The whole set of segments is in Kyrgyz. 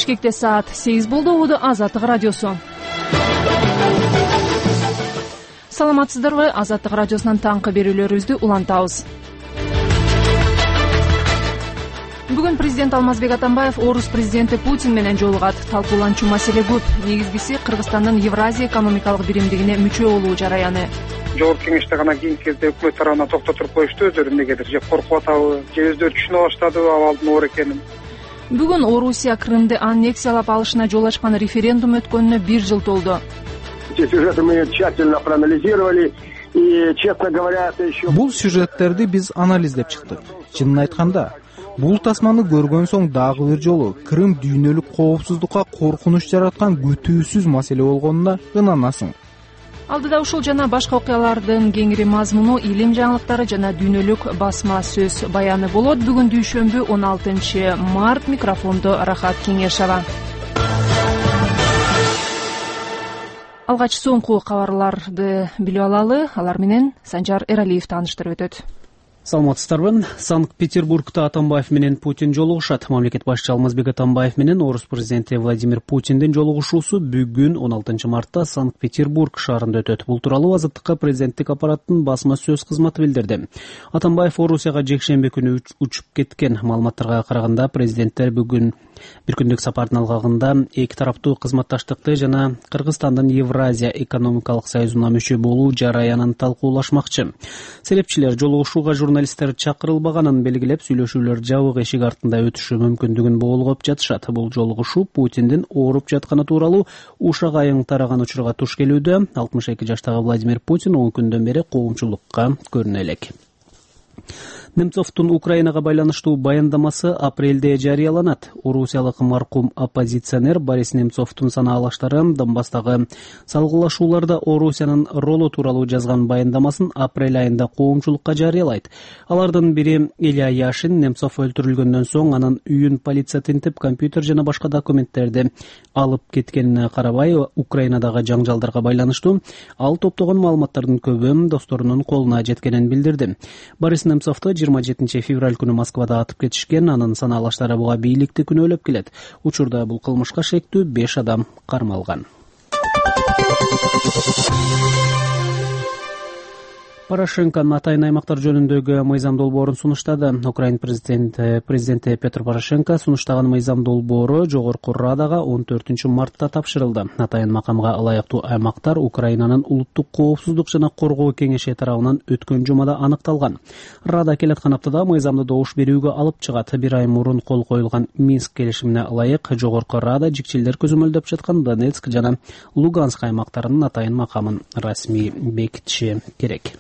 Бишкекте саат 8 болду. Угуду Азаттык радиосу. Саламатсыздарбы? Азаттык радиосунан таңкы берүүлөрүбүздү улантабыз. Бүгүн президент Алмазбек Атамбаев орус президенти Путин менен жолугат. Талкууланчу маселе көп. Негизгиси Кыргызстандын Евразия экономикалык биримдигине мүчө болуу жараяны. Жогорку кеңеште гана кийинки кезде өкмөт тарабынан токтотуруп коюшту, өздөрү эмнегедир же коркуп атабы, же өздөрү түшүнө баштадыбы абалдын оор экенин. Бүгүн Орусия Крымды аннексиялап алышына жол ачкан референдум өткөнүнө 1 жыл толду. Эти сюжеты мы тщательно проанализировали. И, честно говоря, это еще... Бул сюжеттерди биз анализдеп чыктык. Чынын айтканда, бул тасманы көргөн соң дагы бир жолу Крым дүйнөлүк коопсуздукка коркунуч жараткан күтүүсүз маселе болгонуна ынанасың. Алдыда ушул жана башка окуялардын кеңири мазмуну, илим жаңылыктары жана дүйнөлүк басма сөз баяны болот. Бүгүн дүйшөмбү 16 март. Микрофондо Рахат Кеңешова. Алгач соңку кабарларды билип алалы. Алар менен Санжар Эралиев тааныштырып өтөт. Саламатсыздарбы. Санкт-Петербургда Атамбаев менен Путин жолугушат. Мамлекет башчысы Алмазбек Атамбаев менен орус президенти Владимир Путиндин жолугушуусу бүгүн 16 мартта Санкт-Петербург шаарында өтөт. Бул тууралуу Азаттыкка президенттик аппараттын басма сөз кызматы билдирди. Атамбаев Орусияга жекшемби күнү учуп кеткен. Маалыматтарга караганда президенттер бүгүн бир күндүк сапардын алгагында эки тараптуу кызматташтыкты жана Кыргызстандын Евразия экономикалык союзуна мүчө болуу жараянын талкуулашмакчы. Серепчилер жолугушууга журналисттер чакырылбаганын белгилеп, сүйлөшүүлөр жабык эшик артында өтүшү мүмкүндүгүн болгоп жатышат. Бул жолугушуу Путиндин ооруп жатканы тууралуу ушак айың тараган учурга туш келүүдө. 62 жаштагы Владимир Путин 10 күндөн бери коомчулукка көрүнө элек. Немцовдун Украинага байланыштуу баяндамасы апрелде жарыяланат. Орусиялык маркум оппозиционер Борис Немцовдун санаалаштары Донбасстагы салгылашууларда Орусиянын ролу тууралуу жазган баяндамасын апрель айында коомчулукка жарыялайт. Алардын бири Илья Яшин Немцов өлтүрүлгөндөн соң анын үйүн полиция тинтип, компьютер жана башка документтерди алып кеткенине карабай, Украинадагы жаңжалдарга байланыштуу ал топтогон маалыматтардын көбү досторунун колуна жеткенин билдирди. Борис Немцовду 27 февраль күнү Москвада атып кетишкен. Анын санаалаштары буга бийликти күнөөлөп келет. Учурда бул кылмышка шектүү 5 адам кармалган. Порошенко Атайын аймактар жөнүндөгү мыйзам долбоорун сунуштады. Украин президенти Петр Порошенко сунуштаган мыйзам долбоору Жогорку Радага 14 мартта тапшырылды. Атайын макамга ылайыктуу аймактар Украинанын улуттук коопсуздук жана коргоо кеңеши тарабынан өткөн жумада аныкталган. Рада келаткан аптада мыйзамды добуш берүүгө алып чыгат. Бир ай мурун кол коюлган Минск келишимине ылайык Жогорку Рада жикчилдер көзөмөлдөп жаткан Донецк жана Луганск аймактарынын атайын макамын расмий бекитиши керек.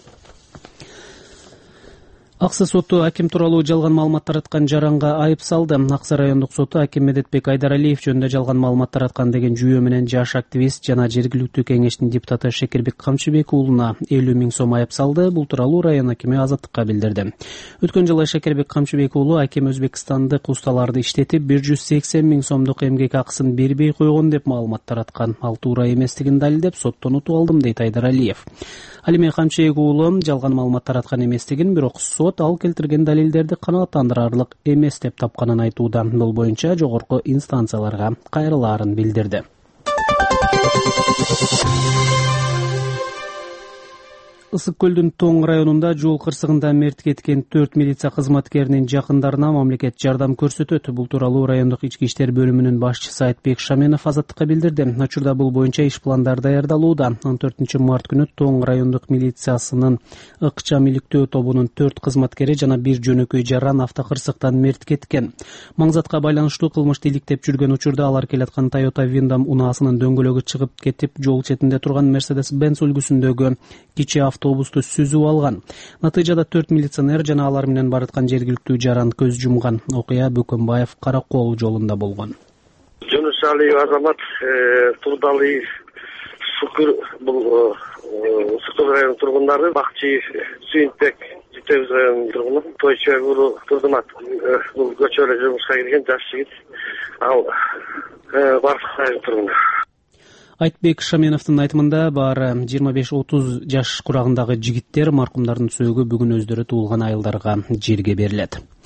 Аксы соту аким тууралуу жалган маалымат тараткан жаранга айып салды. Аксы райондук соту аким Медетбек Айдаралиев жөнүндө жалган маалымат тараткан деген жүйө менен жаш активист жана жергиликтүү кеңештин депутаты Шекербек Камчыбек уулуна 50 000 сом айып салды. Бул тууралуу район акими Азаттыкка билдирди. Өткөн жылы Шекербек Камчыбек уулу аким Өзбекстандык усталарды иштетип 180 000 сомдук эмгек акысын бербей койгон деп маалымат тараткан. Ал туура эместигин далилдеп, соттон утуп алдым дейт Айдаралиев. Ал эми Камчыбек уулу жалган маалымат тараткан эместигин, бирок сот ал келтирген далилдерди канааттандырарлык эмес деп тапканын айтууда. Бул боюнча жогорку инстанцияларга кайрылаарын билдирди. Ысык көлдүн Тоң районунда жол кырсыгында мерт кеткен 4 милиция кызматкеринин жакындарына мамлекет жардам көрсөтөт. Бул тууралуу райондук ички иштер бөлүмүнүн башчысы Айтбек Шаменов Азаттыкка билдирди. Учурда бул боюнча иш пландар даярдалууда. 14 март күнү Тоң райондук милициясынын ыкчам иликтөө тобунун 4 кызматкери жана бир жөнөкөй жаран автокырсыктан мерт кеткен. Маңзатка байланыштуу кылмышты иликтеп жүргөн учурда алар келаткан Toyota Windham унаасынын дөңгөлөгү чыгып кетип, жол четинде турган Mercedes-Benz үлгүсүндөгү кичи автобусту сүзүп алган. Натыйжада 4 милиционер жана алар менен бараткан жергиликтүү жаран көз жумган. Окуя Бөкөнбаев Каракол жолунда болгон. Жунусали азамат Турдалы Шукур бул Сукур районунун тургундары, Бакчы Сүйүнтбек Житебиз районунун тургуну, Тойчугуру Турдумат бул көчөлө жумушка кирген жаш жигит. Ал Барсай тургуну. Айтбек Шаменовдун айтымында баары 25-30 жаш курагындагы жигиттер маркумдардын сөөгү бүгүн өздөрү туулган айылдарга жерге берилет.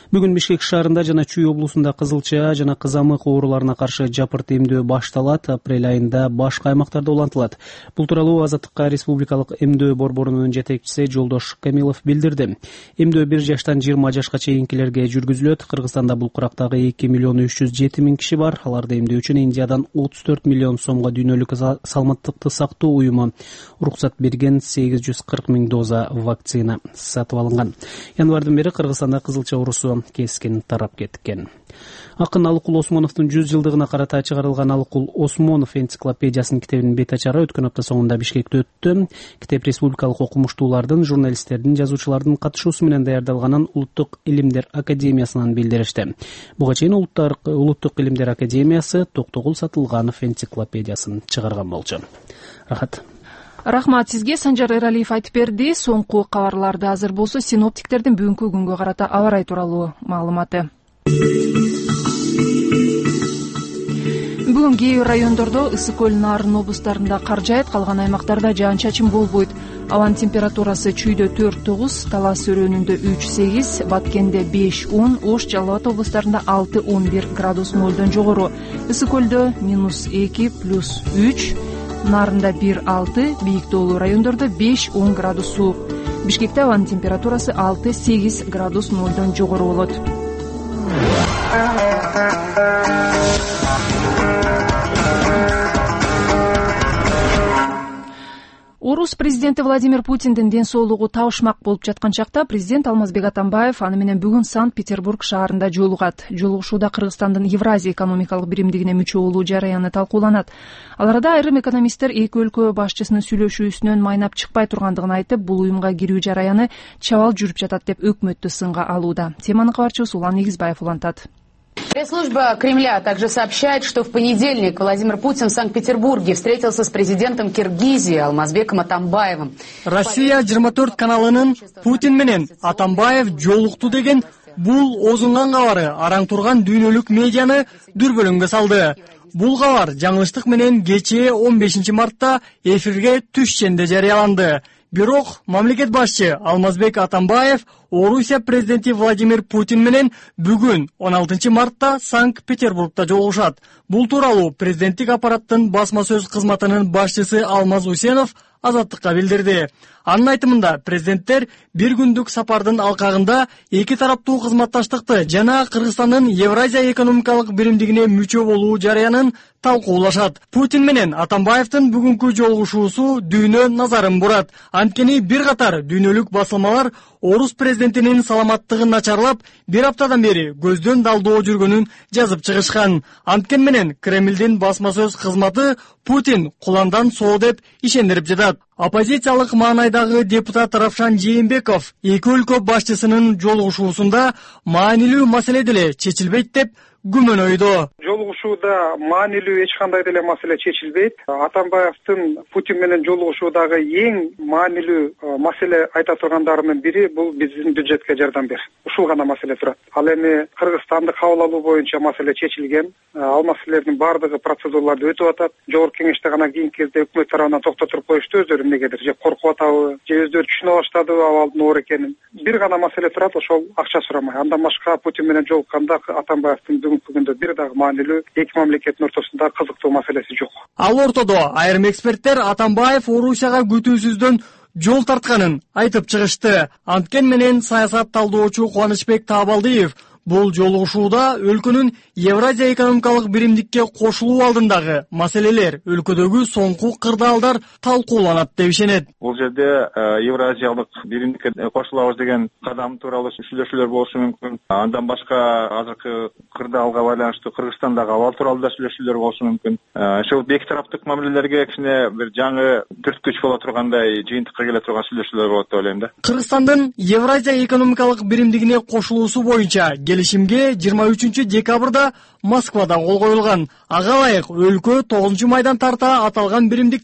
Бүгүн Бишкек шаарында жана Чүй облусунда кызылча жана кызамык ооруларына каршы жапырт эмдөө башталат, апрель айында башка аймактарда улантылат. Бул тууралуу Азаттыкка Республикалык эмдөө борборунун жетекчиси Жолдош Камилов билдирди. Эмдөө 1 жаштан 20 жашка чейинкилерге жүргүзүлөт. Кыргызстанда бул курактагы 2,307,000 киши бар. Аларды эмдөө үчүн Индиядан 34 миллион сомго дүйнөлүк саламаттыкты сактоо уюму уруксат берген 840,000 доза вакцина сатып алынган. Январдан бери Кыргызстанда кызылча оорусу кескин тарап кеткен. Акын Алыкул Осмоновдун 100 жылдыгына карата чыгарылган Алыкул Осмонов энциклопедиясынын китебинин бет ачары өткөн апта соңунда Бишкекте өттү. Китеп республикалык окумуштуулардын, журналисттердин, жазуучулардын катышуусу менен даярдалганын Улуттук илимдер академиясынан билдиришти. Буга чейин Улуттук илимдер академиясы Токтогул Сатылганов энциклопедиясын чыгарган болчу. Рахмат сизге. Санжар Эралиев айтып берди. Соңку кабарларды азыр болсо синоптиктердин бүгүнкү күнгө карата аба ырайы тууралуу маалыматы. Бүгүн кээ бир райондордо Ысык көл, Нарын облустарында кар жаайт, калган аймактарда жаан-чачын болбойт. Абанын температурасы Чүйдө 4-9, Талас өрөөнүндө 3-8, Баткенде 5-10, Ош, Жалал Абад облустарында 6-11 градус нөлдөн жогору. Ысык көлдө -2 +3, Нарында 1-6, Бийик тоолуу райондордо 5-10 градус суук. Бишкекте абанын температурасы 6-8 градус нөлдөн жогору болот. Орус президенти Владимир Путиндин ден соолугу табышмак болуп жаткан чакта президент Алмазбек Атамбаев аны менен бүгүн Санкт-Петербург шаарында жолугат. Жолугушууда Кыргызстандын Евразия экономикалык биримдигине мүчө болуу жараяны талкууланат. Ал арада айрым экономисттер эки өлкө башчысынын сүйлөшүүсүнөн майнап чыкпай тургандыгын айтып, бул уюмга кирүү жараяны чабал жүрүп жатат деп өкмөттү сынга алууда. Теманы кабарчыбыз Улан Негизбаев улантат. Пресс-служба Кремля также сообщает, что в понедельник Владимир Путин в Санкт-Петербурге встретился с президентом Киргизии Алмазбеком Атамбаевым. Россия 24 каналынын Путин менен Атамбаев жолукту деген бул озунган кабары араң турган дүйнөлүк медианы дүрбөлөңгө салды. Бул кабар жаңылыштык менен кечээ 15 мартта эфирге түшкөндө жарыяланды. Бирок мамлекет башчы Алмазбек Атамбаев Орусия президенти Владимир Путин менен бүгүн 16 мартта Санкт-Петербургда жолугушат. Бул тууралуу президенттик аппараттын басма сөз кызматынын башчысы Алмаз Усенов Азаттыкка билдирди. Анын айтымында президенттер бир күндүк сапардын алкагында эки тараптуу кызматташтыкты жана Кыргызстандын Евразия экономикалык биримдигине мүчө болуу жарыянын талкуулашат. Путин менен Атамбаевдин бүгүнкү жолугушуусу дүйнө назарын бурат. Анткени бир катар дүйнөлүк басылмалар Орус президентинин саламаттыгы начарлап, бир аптадан бери көздөн далдоо жүргөнүн жазып чыгышкан. Анткен менен Кремлдин басма сөз кызматы Путин куландан соо деп ишендирип жатат. Оппозициялык маанайдагы депутат Равшан Жээнбеков эки өлкө башчысынын жолугушуусунда маанилүү маселе деле чечилбейт деп күмөнөйдү. Жолугушууда маанилүү эч кандай деле маселе чечилбейт. Атамбаевдин Путин менен жолугушуудагы эң маанилүү маселе айта тургандарынын бири бул биздин бюджетке жардам бер. Ушул гана маселе турат. Ал эми Кыргызстанды кабыл алуу боюнча маселе чечилген. Ал маселелердин бардыгы процедураларды өтүп атат. Жогорку кеңеште гана кийинки кезде өкмөт тарабынан токтотуп коюшту, өздөрү эмнегедир же коркуп атабы, же өздөрү түшүнө баштадыбы абалдын оор экенин. Бир гана маселе турат, ошол акча сурамай. Андан башка Путин менен жолукканда Атамбаевдин бүгүнкү күндө бир дагы маанилүү эки мамлекеттин ортосунда кызыктуу маселеси жок. Ал ортодо айрым эксперттер Атамбаев Орусияга күтүүсүздөн жол тартканын айтып чыгышты. Анткен менен саясат талдоочу Кубанычбек Таабалдиев бул жолугушууда өлкөнүн Евразия экономикалык биримдикке кошулуу алдындагы маселелер, өлкөдөгү соңку кырдаалдар талкууланат деп ишенет. Бул жерде Евразиялык биримдикке кошулабыз деген кадам тууралуу сүйлөшүүлөр болушу мүмкүн. Андан башка азыркы кырдаалга байланыштуу Кыргызстандагы абал тууралуу да сүйлөшүүлөр болушу мүмкүн. Ошол эки тараптык мамилелерге кичине бир жаңы түрткүч боло тургандай, жыйынтыкка келе турган сүйлөшүүлөр болот деп ойлойм да. Кыргызстандын Евразия экономикалык биримдигине кошулуусу боюнча келишимге 23 декабрда Москвада кол коюлган. Ага ылайык өлкө 9 майдан тарта аталган биримдиктин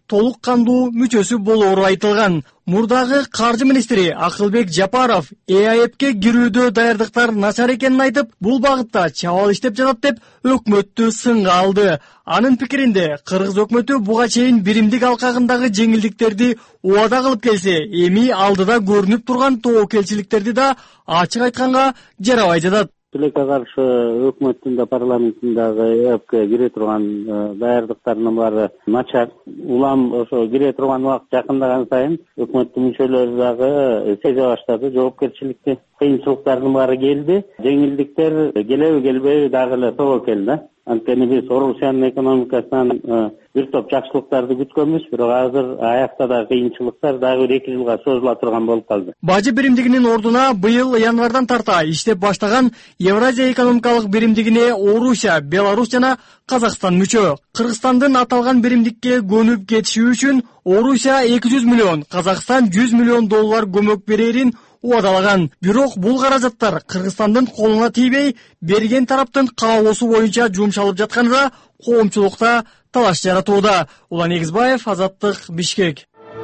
толук кандуу мүчөсү болоору айтылган. Мурдагы каржы министри Акылбек Жапаров ЭАЭПке кирүүдө даярдыктар начар экенин айтып, бул багытта чабал иштеп жатат деп өкмөттү сынга алды. Анын пикиринде, кыргыз өкмөтү буга чейин биримдик алкагындагы жеңилдиктерди убада кылып келсе, эми алдыда көрүнүп турган тобокелчиликтерди да ачык айтканга жарабай жатат. Тилекке каршы өкмөттүн да парламенттин дагы ЭАЭПке кире турган даярдыктарынын баары начар. Улам ошо кире турган убакыт жакындаган сайын өкмөттүн мүчөлөрү дагы сезе баштады жоопкерчиликти. Кыйынчылыктардын баары келди. Жеңилдиктер келеби келбеби дагы эле тобокел да. Анткени биз Орусиянын экономикасынан бир топ жакшылыктарды күткөнбүз, бирок азыр аякта да кыйынчылыктар дагы 2 жылга созула турган болуп калды. Бажы биримдигинин ордуна быйыл январдан тарта иштеп баштаган Евразия экономикалык биримдигине Орусия, Беларусь жана Казакстан мүчө. Кыргызстандын аталган биримдикке көнүп кетиши үчүн Орусия 200 миллион, Казакстан 100 миллион доллар көмөк берерин убадалаган. Бирок бул каражаттар Кыргызстандын колуна тийбей, берген тараптын каалоосу боюнча жумшалып жатканы да коомчулукта талаш жаратууда. Улан Эгизбаев, Азаттык, Бишкек.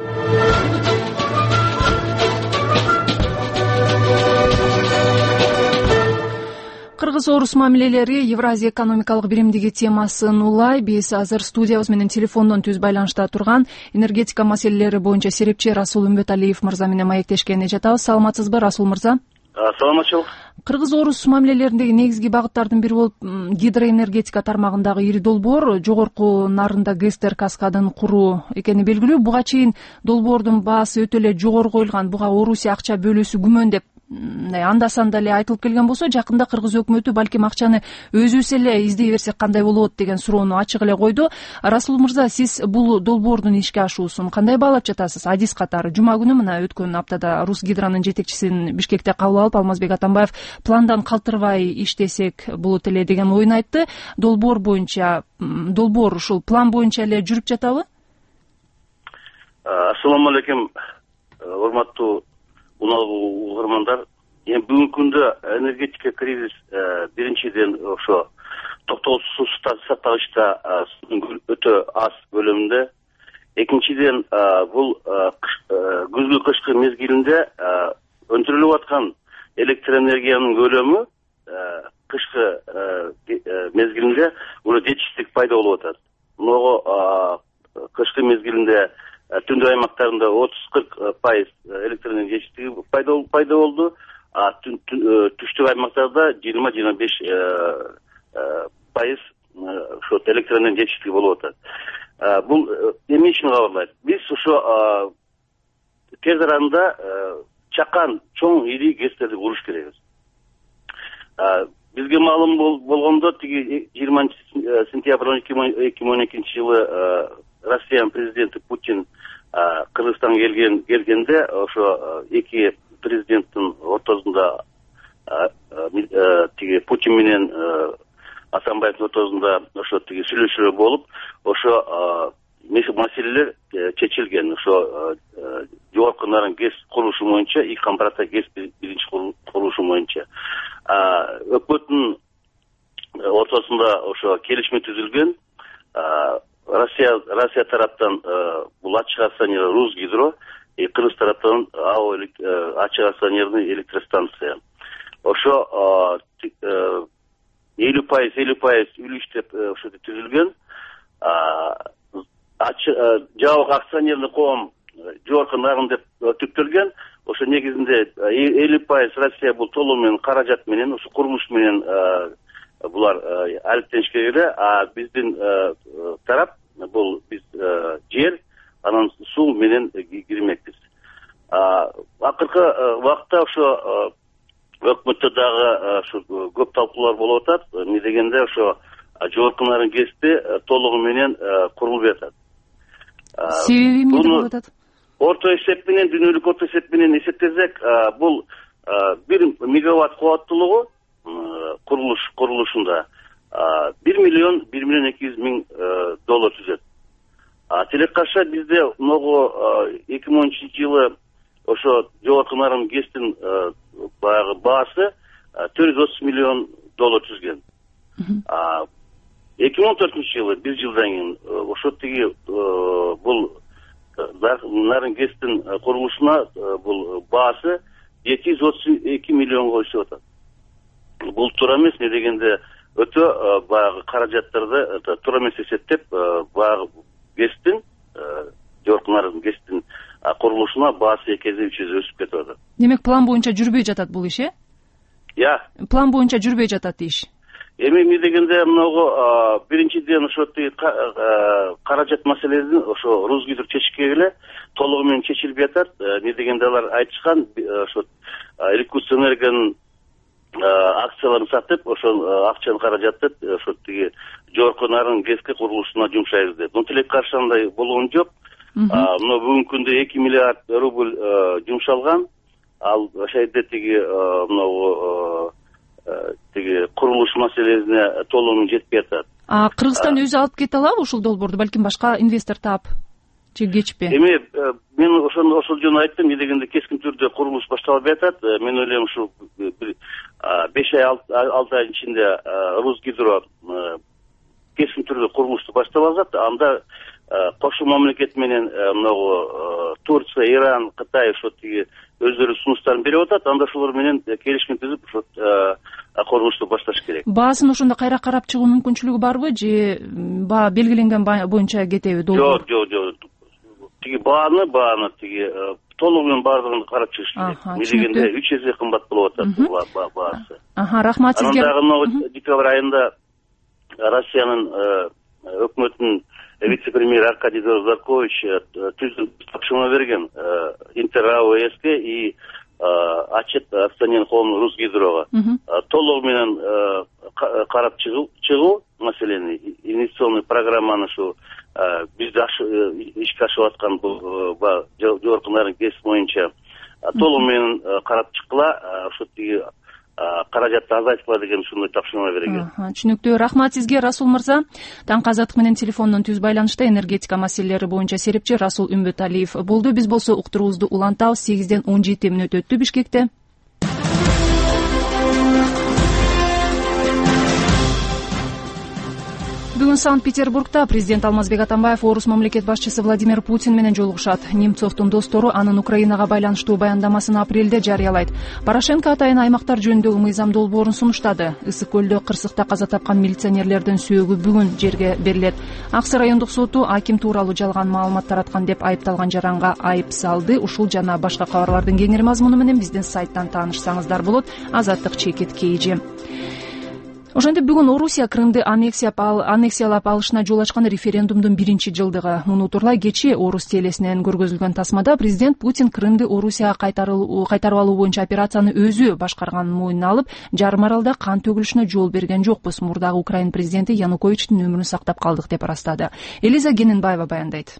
Кыргыз-орус мамилелери Евразия экономикалык биримдиги темасын улай. Биз азыр студиябыз менен телефондон түз байланышта турган энергетика маселелери боюнча серепчи Расул Үмбөталиев мырза менен маектешкени жатабыз. Саламатсызбы, Расул мырза? Саламатчылык. Кыргыз-орус мамилелериндеги негизги багыттардын бири болуп гидроэнергетика тармагындагы ири долбоор жогорку нарында ГЭСтер каскадын куруу экени белгилүү. Буга чейин долбоордун баасы өтө эле жогору коюлган. Буга Орусия акча бөлүүсү күмөн деп анда-санда эле айтылып келген болсо, жакында кыргыз өкмөтү балким акчаны өзүбүз эле издей берсек кандай болот деген суроону ачык эле койду. Расул мырза, сиз бул долбоордун ишке ашуусун кандай баалап жатасыз? Адис катары жума күнү мына өткөн аптада Русгидронун жетекчисин Бишкекте кабыл алып, Алмазбек Атамбаев пландан калтырбай иштесек болот эле деген оюн айтты. Долбоор ушул план боюнча эле жүрүп жатабы? Ассаламу алейкум, урматтуу угармандар. Бүгүнкү күндө энергетика кризис биринчиден ошо токтоосуз сатагычта өтө аз көлөмүндө. Экинчиден бул күзгү кышкы мезгилинде өндүрүлүп аткан электр энергиянын көлөмү кышкы мезгилинде уже жетишсиздик пайда болуп атат. Могу кышкы мезгилинде түндүк аймактарында 30-40% электр энергия жетишсиздиги пайда болду. Түштүк аймактарда 20-25% ошо электр энергия жетишсиздиги болуп атат. Бул эмне үчүн кабарлайт? Биз ошо тез арада чакан чоң ири ГЭСтерди куруш керекпиз. Бизге маалым болгондо тиги 20 сентябрь 2012 жылы Россиянын президенти Путин Кыргызстанга келгенде ошо эки президенттин ортосунда тиги Путин менен Атамбаевдин ортосунда ошо тиги сүйлөшүүлөр болуп, ошо маселелер чечилген. Ошо жогорку нарын ГЭС курулушу боюнча, Икамбарата ГЭС биринчи курулушу боюнча өкмөттүн ортосунда ошо келишме түзүлгөн. Россия тараптан бул ачык акционер Русгидро, Кыргыз тараптан ачык акционерный электростанция. Ошо 50% үлүш деп ошо түзүлгөн. Жабык акционерный коом жогорку нарын деп түптөлгөн. Ошо негизинде 50% Россия бул толугу менен каражат менен, ошо курулуш менен булар алектениши керек. Биздин тарап бул биз жер, анан суу менен кирмекпиз. Акыркы убакытта ошо өкмөттө дагы көп талкуулар болуп атат. Эмне дегенде ошо жогорку нарын ГЭСти толугу менен курулуп жатат. Себеби эмне болуп атат? Орто эсеп менен, дүйнөлүк орто эсеп менен эсептесек, бул 1 мегаватт кубаттуулугу курулушунда 1 миллион 200 миң доллар түзөт. Тилек каршы бизде могу 2010 жылы ошо жогорку нарын ГЭСтин баягы баасы 430 миллион доллар түзгөн. 2014-жылы бир жылдан кийин ошо тиги бул Нарынгестин курулушуна бул баасы 732 миллионго өсүп атат. Бул туура эмес, эмне дегенде өтө баягы каражаттарды туура эмес эсептеп баягы ГЭСтин Жоркунардын ГЭСтин курулушуна баасы 2 эсе 3 эсе өсүп кетип атат. Демек план боюнча жүрбөй жатат бул иш, План боюнча жүрбөй жатат иш. Эми эмне дегенде мынагу биринчиден ошо каражат маселесин ошо Русгидро чечишке эле толугу менен чечилбей атат. Эмне дегенде алар айтышкан ошо Элкусэнергонун акцияларын сатып, ошол акчаны каражатты ошо тиги Жоркунардын ГЭСке курулушуна жумшайбыз деп. Но тилек каршы андай болгон жок. Мына бүгүнкү күндө 2 миллиард рубль жумшалган. Ал ошол жерде тиги мынагу тиги курулуш маселесине толугу жетпей атат. Кыргызстан өзү алып кете алабы ушул долбоорду, балким башка инвестор таап же кечпи? Эми мен ошол жөнүндө айттым, эмне дегенде кескин түрдө курулуш башталбай атат. Мен ойлойм ушу 5 ай 6 айдын ичинде Русгидро кескин түрдө курулушту баштап алат. Анда кошо мамлекет менен мынагу Турция, Иран, Кытай ошо тиги өздөрү сунуштарын берип атат. Анда ошолор менен келишим түзүп ошо курулушту башташ керек. Баасын ошондо кайра карап чыгуу мүмкүнчүлүгү барбы же баа белгиленген боюнча кетеби долбоор? Жок. Тиги бааны тиги толугу менен баардыгын карап чыгыш керек. Эмне дегенде 3 эсе кымбат болуп атат баасы. Рахмат сизге. Анда дагы декабрь айында Россиянын өкмөтүнүн вице-премьер Аркадий Заркович тапшырма берген Интеррао ЭСке и Ачет акционерный холдинг Русгидрого. Толугу менен карап чыгуу маселени, инвестиционный программаны ушу бизде ишке ашып аткан бул Жоркунардын ГЭС боюнча толугу менен карап чыккыла, ошо тиги каражатты азайткыла деген ушундай тапшырма берген. Түшүнүктүү. Рахмат сизге, Расул мырза. Таңкы азаттык менен телефондон түз байланышта энергетика маселелери боюнча серепчи Расул Үмбөталиев болду. Биз болсо уктуруубузду улантабыз. 8ден 17 мүнөт өттү Бишкекте. Бүгүн Санкт-Петербургда президент Алмазбек Атамбаев орус мамлекет башчысы Владимир Путин менен жолугушат. Немцовдун достору анын Украинага байланыштуу баяндамасын апрелде жарыялайт. Порошенко атайын аймактар жөнүндөгү мыйзам долбоорун сунуштады. Ысык көлдө кырсыкта каза тапкан милиционерлердин сөөгү бүгүн жерге берилет. Аксы райондук соту аким тууралуу жалган маалымат тараткан деп айыпталган жаранга айып салды. Ушул жана башка кабарлардын кеңири мазмуну менен биздин сайттан таанышсаңыздар болот. Азаттык чекит KG. Ошентип бүгүн Орусия Крымды аннексиялап алышына жол ачкан референдумдун 1-жылдыгы. Муну турлай кечээ Орус телесинен көргөзүлгөн тасмада президент Путин Крымды Орусияга кайтарып алуу боюнча операцияны өзү башкарганын мойнуна алып, жарым аралда кан төгүлүшүнө жол берген жокпуз. Мурдагы Украин президенти Януковичтин өмүрүн сактап калдык деп ырастады. Элиза Гененбаева баяндайт.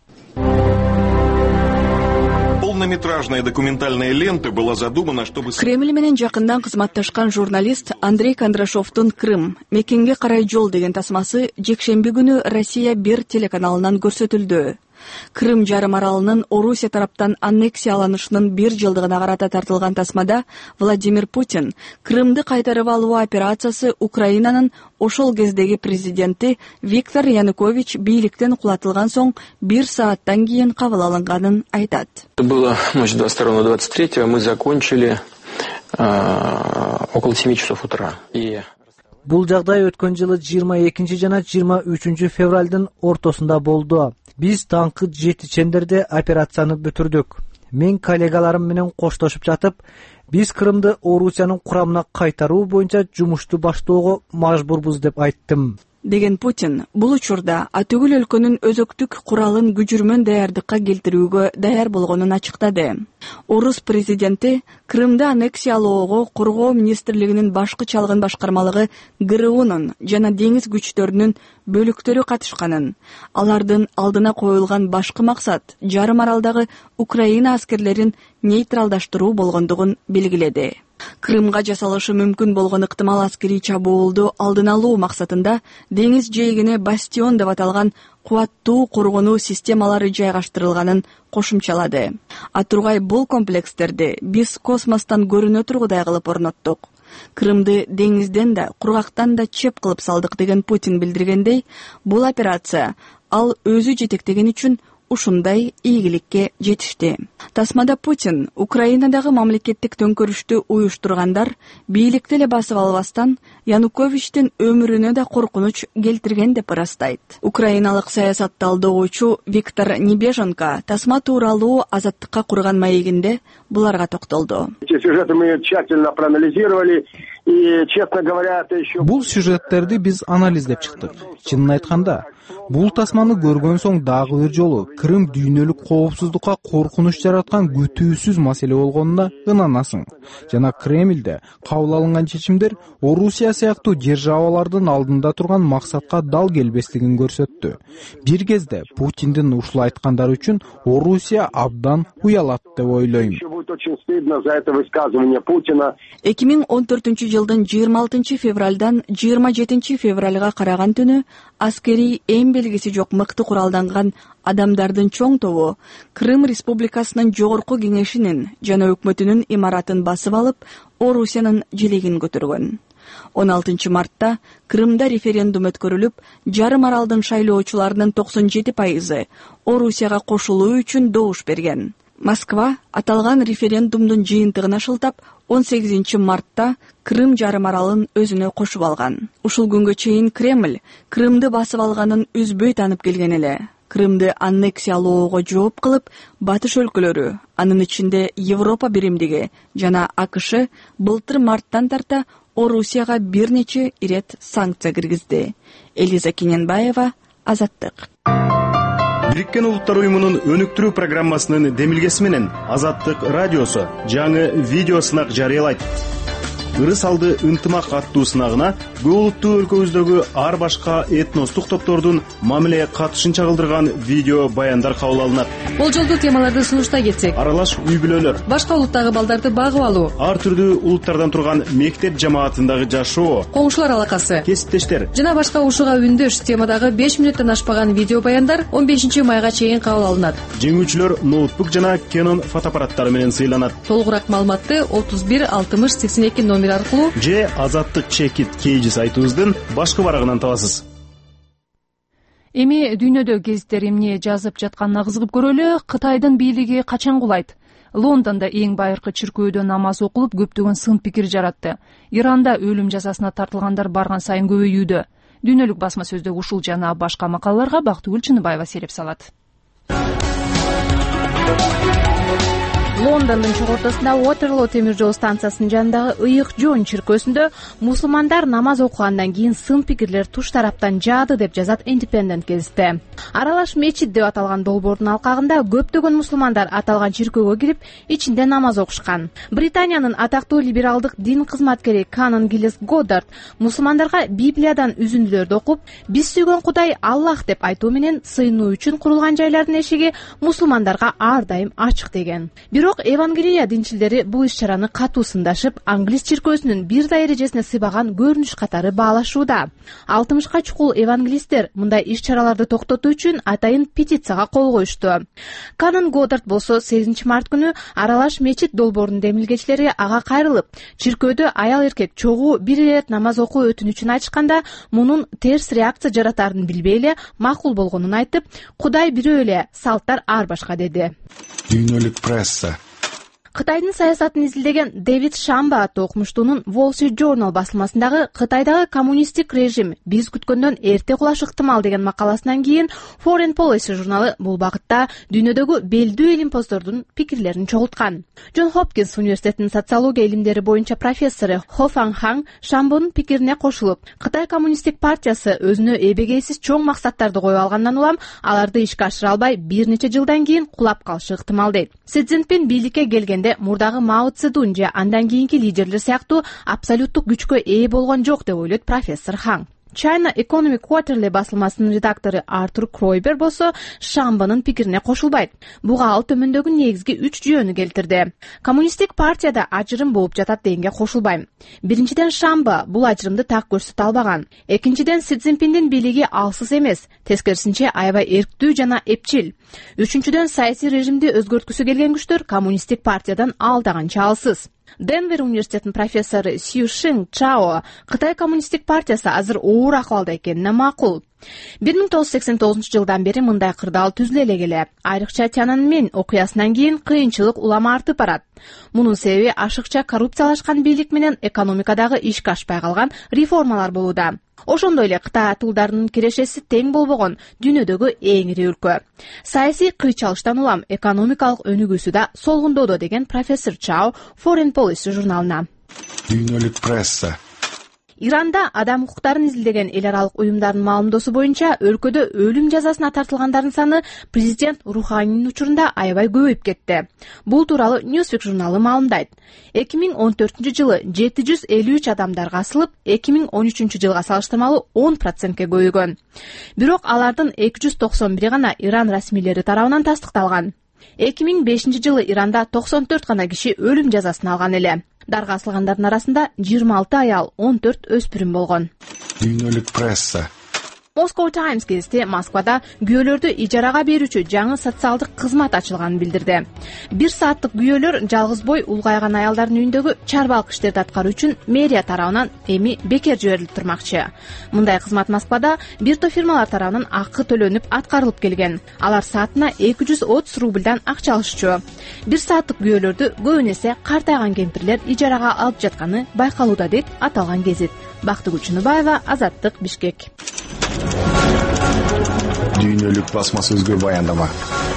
Полнометражная документальная лента была задумана, чтобы... Кремль менен жакындан кызматташкан журналист Андрей Кондрашовдун «Крым. Мекенге карай жол» деген тасмасы жекшемби күнү Россия 1 телеканалынан көрсөтүлдү. Крым жарым аралынын Орусия тараптан аннексияланышынын 1 жылдыгына карата тартылган тасмада Владимир Путин Крымды кайтарып алуу операциясы Украинанын ошол кездеги президенти Виктор Янукович бийликтен кулатылган соң 1 сааттан кийин кабыл алынганын айтат. Это было ночь 22-23, мы закончили около 7 часов утра. Бул жагдай өткөн жылы 22 жана 23 февралдын ортосунда болду. Биз таңкы 7 чендерде операцияны бүтүрдүк. Мен коллегаларым менен коштошуп жатып, биз Крымды Орусиянын курамына кайтаруу боюнча жумушту баштоого мажбурбуз деп айттым. Деген Путин бул учурда атүгүл өлкөнүн өзөктүк куралын күжүрмөн даярдыкка келтирүүгө даяр болгонун ачыктады. Орус президенти Крымды аннексиялоого Коргоо министрлигинин башкы чалгын башкармалыгы ГРУнун жана деңиз күчтөрүнүн бөлүктөрү катышканын, алардын алдына коюлган башкы максат жарым аралдагы Украина аскерлерин нейтралдаштыруу болгондугун белгиледи. Крымга жасалышы мүмкүн болгон ыктымал аскерий чабуулду алдын алуу максатында деңиз жээгине бастион деп аталган кубаттуу коргонуу системалары жайгаштырылганын кошумчалады. Атургай бул комплекстерди биз космостон көрүнө тургудай кылып орноттук. Крымды деңизден да, кургактан да чеп кылып салдык деген Путин билдиргендей, бул операция ал өзү жетектеген үчүн ушундай ийгиликке жетишти. Тасмада Путин Украинадагы мамлекеттик төңкөрүштү уюштургандар бийликти эле басып албастан Януковичтин өмүрүнө да коркунуч келтирген деп ырастайт. Украиналык саясат талдоочу Виктор Небеженко тасма тууралуу Азаттыкка курган маегинде буларга токтолду. Сюжеты мы тщательно проанализировали. И, честно говоря, это еще... Бул сюжеттерди биз анализдеп чыктык. Чынын айтканда, бул тасманы көргөн соң дагы бир жолу Крым дүйнөлүк коопсуздукка коркунуч жараткан күтүүсүз маселе болгонуна ынанасың. Жана Кремлде кабыл алынган чечимдер Орусия сыяктуу державалардын алдында турган максатка дал келбестигин көрсөттү. Бир кезде Путиндин ушул айткандары үчүн Орусия абдан уялат деп ойлойм. 2014 жылдын 26 февралдан 27 февралга караган түнү аскерий эң белгиси жок мыкты куралданган адамдардын чоң тобу Крым Республикасынын жогорку кеңешинин жана өкмөтүнүн имаратын басып алып, Орусиянын желегин көтөргөн. 16 мартта Крымда референдум өткөрүлүп, жарым аралдын шайлоочуларынын 97% Орусияга кошулуу үчүн добуш берген. Москва аталган референдумдун жыйынтыгына шылтап 18 мартта Крым жарым аралын өзүнө кошуп алган. Ушул күнгө чейин Кремль Крымды басып алганын үзбөй танып келген эле. Крымды аннексиялоого жооп кылып, батыш өлкөлөрү, анын ичинде Европа биримдиги жана АКШ былтыр марттан тарта Орусияга бир нече ирет санкция киргизди. Элиза Кененбаева, Азаттык. Бириккен Улуттар уюмунун өнүктүрүү программасынын демилгеси менен Азаттык радиосу жаңы видео сынак жарыялайт. Ырыс алды ынтымак аттуу сынагына көп улуттуу өлкөбүздөгү ар башка этностук топтордун мамиле катышын чагылдырган видео баяндар кабыл алынат. Болжолдуу темаларды сунуштай кетсек: аралаш үй бүлөлөр, башка улуттагы балдарды багып алуу, ар түрдүү улуттардан турган мектеп жамаатындагы жашоо, коңшулар алакасы, кесиптештер жана башка ушуга үндөш темадагы 5 минуттан ашпаган видео баяндар 15 майга чейин кабыл алынат. Жеңүүчүлөр ноутбук жана Canon фотоаппараттары менен сыйланат. Толугураак маалыматты 31 60 82 номер аркылуу же Азаттык чекит кейжи сайтыбыздын башкы барагынан табасыз. Эми дүйнөдө гезиттер эмне жазып жатканына кызыгып көрөлү. Кытайдын бийлиги качан кулайт? Лондондо эң байыркы чиркөөдө намаз окулуп, көптөгөн сын пикир жаратты. Иранда өлүм жазасына тартылгандар барган сайын көбөйүүдө. Дүйнөлүк басма сөздө ушул жана башка макалаларга Бактыгүл Чыныбаева сереп салат. Лондондун чогортосунда Уотерлоо темир жол станциясынын жанындагы ыйык жоон чиркөөсүндө мусулмандар намаз окугандан кийин сын пикирлер туш тараптан жаады деп жазат Independent гезити. Аралаш мечит деп аталган долбоордун алкагында көптөгөн мусулмандар аталган чиркөөгө кирип, ичинде намаз окушкан. Британиянын атактуу либералдык дин кызматкери Канон Гиллес Годдард мусулмандарга Библиядан үзүндүлөрдү окуп, биз сүйгөн Кудай Аллах деп айтуу менен сыйынуу үчүн курулган жайлардын эшиги мусулмандарга ар дайым ачык деген. Бирок Евангелия динчилдери бул иш-чараны катуу сындашып, англис чиркөөсүнүн бир да эрежесине сыйбаган көрүнүш катары баалашууда. 60ка чукул евангелисттер мындай иш-чараларды токтотуу үчүн атайын петицияга кол коюшту. Канон Годдард болсо 8 март күнү аралаш мечит долбоорунун демилгечилери ага кайрылып, чиркөөдө аял эркек чогуу бир ирет намаз окуу өтүнүчүн айтышканда, мунун терс реакция жаратарын билбей эле макул болгонун айтып, Кудай бирөө эле, салттар ар башка деди. Дүйнөлүк пресса. Кытайдын саясатын изилдеген Дэвид Шамба аттуу окумуштуунун Wall Street Journal басылмасындагы Кытайдагы коммунисттик режим биз күткөндөн эрте кулаш ыктымал деген макаласынан кийин Foreign Policy журналы бул багытта дүйнөдөгү белдүү илимпоздордун пикирлерин чогулткан. Джон Хопкинс университетинин социология илимдери боюнча профессору Хо Фан Хаң Шамбонун пикирине кошулуп, Кытай коммунисттик партиясы өзүнө эбегейсиз чоң максаттарды коюп алгандан улам аларды ишке ашыра албай бир нече жылдан кийин кулап калышы ыктымал дейт. Си Цзиньпин бийликке келген мурдагы Мао Цзэдун же андан кийинки лидерлер сыяктуу абсолюттук күчкө ээ болгон жок деп ойлойт профессор Хаң. China Economic Quarterly басылмасынын редактору Артур Кройбер болсо Шамбанын пикирине кошулбайт. Буга ал төмөндөгү негизги 3 жүйөнү келтирди. Коммунисттик партияда ажырым болуп жатат дегенге кошулбайм. Биринчиден, Шамба бул ажырымды так көрсөтө албаган. Экинчиден, Си Цзиньпиндин бийлиги алсыз эмес, тескерисинче аябай эрктүү жана эпчил. Үчүнчүдөн, саясий режимди өзгөрткүсү келген күчтөр коммунисттик партиядан алдаганча алсыз. Денвер университетинин профессору Сюшин Чао Кытай коммунисттик партиясы азыр оор акыбалда экенине макул. 1989-жылдан бери мындай кырдаал түзүлө эле келе. Айрыкча Тяньаньмэнь окуясынан кийин кыйынчылык улама артып барат. Мунун себеби ашыкча коррупциялашкан бийлик менен экономикадагы ишке ашпай калган реформалар болууда. Ошондой эле Кытай атуулдарынын кирешеси тең болбогон дүйнөдөгү эң ири өлкө. Саясий кыйчалыштан улам экономикалык өнүгүүсү да солгундоодо деген профессор Чао Foreign Policy журналына. Дүйнөлүк пресса. Иранда адам укуктарын изилдеген эл аралык уюмдардын маалымдоосу боюнча өлкөдө өлүм жазасына тартылгандардын саны президент Руханинин учурунда аябай көбөйүп кетти. Бул тууралуу Newsweek журналы маалымдайт. 2014-жылы 753 адамдарга асылып, 2013-жылга салыштырмалуу 10%ке көбөйгөн. Бирок алардын 291 гана Иран расмийлери тарабынан тастыкталган. 2005-жылы Иранда 94 гана киши өлүм жазасын алган эле. Дарга асылгандардын арасында 26 аял, 14 өспүрүм болгон. Дүйнөлүк пресса. Moscow Times гезити Москвада күйөөлөрдү ижарага берүүчү жаңы социалдык кызмат ачылганын билдирди. 1 сааттык күйөөлөр жалгыз бой улгайган аялдардын үйүндөгү чарбалык иштерди аткаруу үчүн мэрия тарабынан эми бекер жиберилип турмакчы. Мындай кызмат Москвада бир топ фирмалар тарабынан акы төлөнүп аткарылып келген. Алар саатына 230 рубльдан акча алышчу. 1 сааттык күйөөлөрдү көбүн эсе картайган кемпирлер ижарага алып жатканы байкалууда дейт аталган гезит. Бактыгүл Чыныбаева, Азаттык, Бишкек. Дүйнөлүк басмасөзгө баяндама.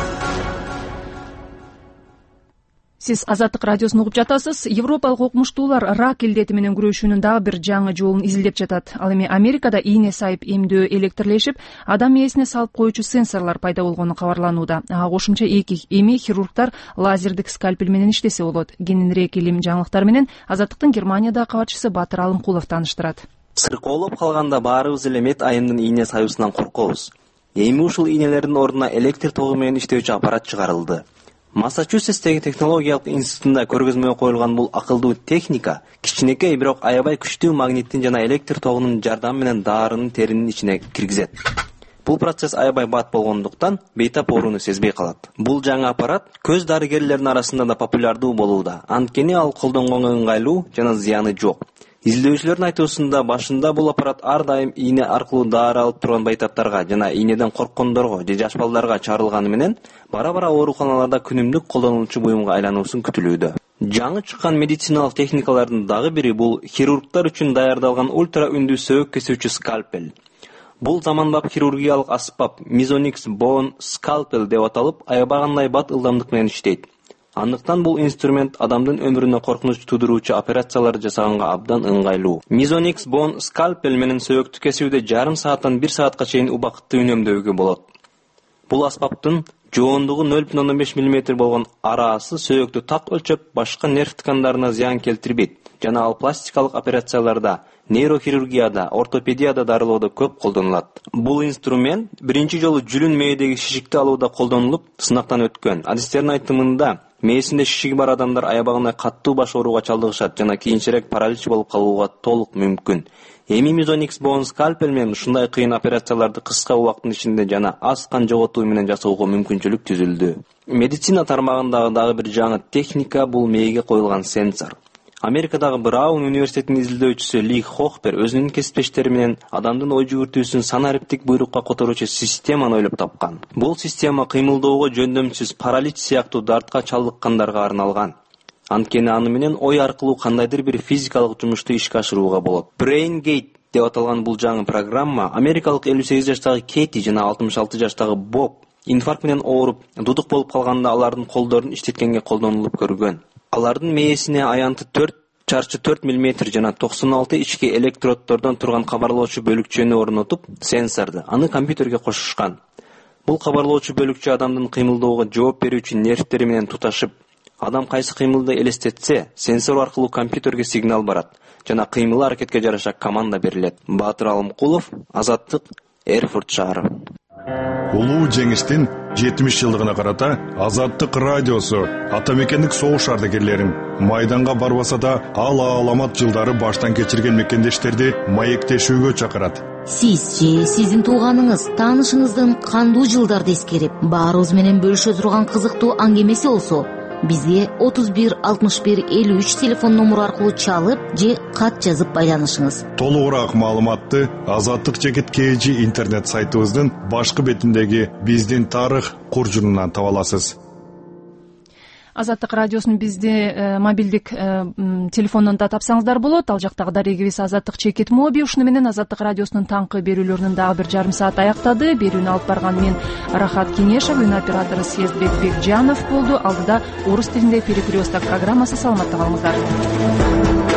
Сиз Азаттык радиосун угуп жатасыз. Европалык окумуштуулар рак илдети менен күрөшүүнүн дагы бир жаңы жолун изилдеп жатат. Ал эми Америкада ийне сайып эмдөө электрлешип, адам мээсине салып коюучу сенсорлор пайда болгону кабарланууда. Ага кошумча эми хирургдар лазердик скальпель менен иштесе болот. Кененирээк илим жаңылыктар менен Азаттыктын Германиядагы кабарчысы Батыр Алымкулов тааныштырат. Сыркоолоп калганда баарыбыз эле мет айымдын ийне саюусунан коркобуз. Эми ушул ийнелердин ордуна электр тогу менен иштөөчү аппарат чыгарылды. Массачусетстеги технологиялык институтунда көргөзмөгө коюлган бул акылдуу техника кичинекей бирок аябай күчтүү магниттин жана электр тогунун жардамы менен дарынын теринин ичине киргизет. Бул процесс аябай бат болгондуктан бейтап ооруну сезбей калат. Бул жаңы аппарат көз дарыгерлеринин арасында да популярдуу болууда. Анткени ал колдонгонго ыңгайлуу жана зыяны жок. Изилдөөчүлөрдүн айтуусунда башында бул аппарат ар дайым ийне аркылуу дары алып турган бейтаптарга жана ийнеден корккондорго же жаш балдарга чарылганы менен бара-бара ооруканаларда күнүмдүк колдонулчу буюмга айлануусун күтүлүүдө. Жаңы чыккан медициналык техникалардын дагы бири бул хирургдар үчүн даярдалган ультра үндүү сөөк кесүүчү скальпель. Бул заманбап хирургиялык аспап Misonix Bone Scalpel деп аталып, аябагандай бат ылдамдык менен иштейт. Андыктан бул инструмент адамдын өмүрүнө коркунуч туудуруучу операциялар жасаганга абдан ыңгайлуу. Misonix Bone Scalpel менен сөөктү кесүүдө жарым сааттан 1 саатка чейин убакытты үнөмдөөгө болот. Бул аспаптын жоондугу 0,5 мм болгон араасы сөөктү так өлчөп, башка нерв ткандарына зыян келтирбейт жана ал пластикалык операцияларда, нейрохирургияда, ортопедияда дарылоодо көп колдонулат. Бул инструмент биринчи жолу жүлүн мээдеги шишикти алууда колдонулуп, сынактан өткөн. Адистердин айтымында мээсинде шишиги бар адамдар аябагандай каттуу баш ооруга чалдыгышат жана кийинчерээк паралич болуп калууга толук мүмкүн. Эми Misonix Bone Scalpel менен ушундай кыйын операцияларды кыска убакыттын ичинде жана аз кан жоготуу менен жасоого мүмкүнчүлүк түзүлдү. Медицина тармагындагы дагы бир жаңы техника бул мээге коюлган сенсор. Америкадагы Браун университетинин изилдөөчүсү Ли Хохбер өзүнүн кесиптештери менен адамдын ой жүгүртүүсүн санариптик буйрукка которуучу системаны ойлоп тапкан. Бул система кыймылдоого жөндөмсүз паралич сыяктуу дартка чалдыккандарга арналган. Анткени аны менен ой аркылуу кандайдыр бир физикалык жумушту ишке ашырууга болот. BrainGate деп аталган бул жаңы программа америкалык 58 жаштагы Кейти жана 66 жаштагы Боб инфаркт менен ооруп, дудук болуп калганда алардын колдорун иштеткенге колдонулуп көргөн. Алардын мээсине аянты 4x4 мм жана 96 ички электроддордон турган кабарлоочу бөлүкчөнү орнотуп, сенсорду аны компьютерге кошушкан. Бул кабарлоочу бөлүкчө адамдын кыймылдоого жооп берүүчү нервтери менен туташып, адам кайсы кыймылды элестетсе, сенсор аркылуу компьютерге сигнал барат жана кыймыл аракетке жараша команда берилет. Батыр Алымкулов, Азаттык, Эрфурт шаары. Улуу жеңиштин 70 жылдыгына карата Азаттык радиосу атамекендик согуш ардагерлерин майданга барбаса да ал аламат жылдары баштан кечирген мекендештерди маектешүүгө чакырат. Сиз же сиздин тууганыңыз, таанышыңыздын кандуу жылдарды эскерип, баарыбыз менен бөлүшө турган кызыктуу аңгемеси болсо, бизге 316153 телефон номуру аркылуу чалып же кат жазып байланышыңыз. Толугураак маалыматты Азаттык жекит KG интернет сайтыбыздын башкы бетиндеги биздин тарых куржунунан таба аласыз. Азаттык радиосунун бизди мобилдик телефонунан да тапсаңыздар болот. Ал жактагы дарегибиз Азаттык чекит моби. Ушуну менен Азаттык радиосунун таңкы берүүлөрүнүн дагы 1 жарым саат аяктады. Берүүнү алып барган мен Рахат Кенешов, үн оператору Съездбек Бекжанов болду. Алдыда орус тилинде перекресток программасы. Саламатта калыңыздар.